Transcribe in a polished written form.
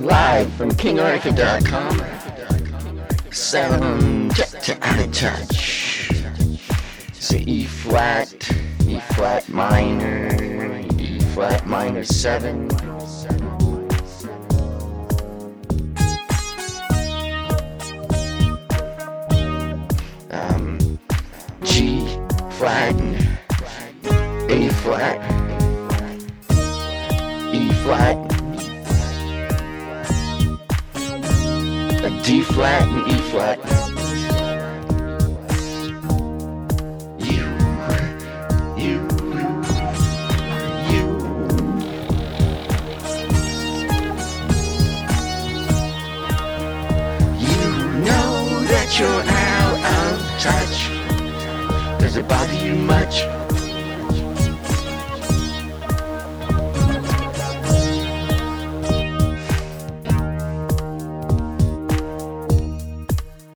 live from KingArthur.com. Sound to out of touch. It's a E flat minor, E flat minor 7. G flat, A flat, E flat, a D flat and E flat. You. You know that you're out of touch. Does it bother you much?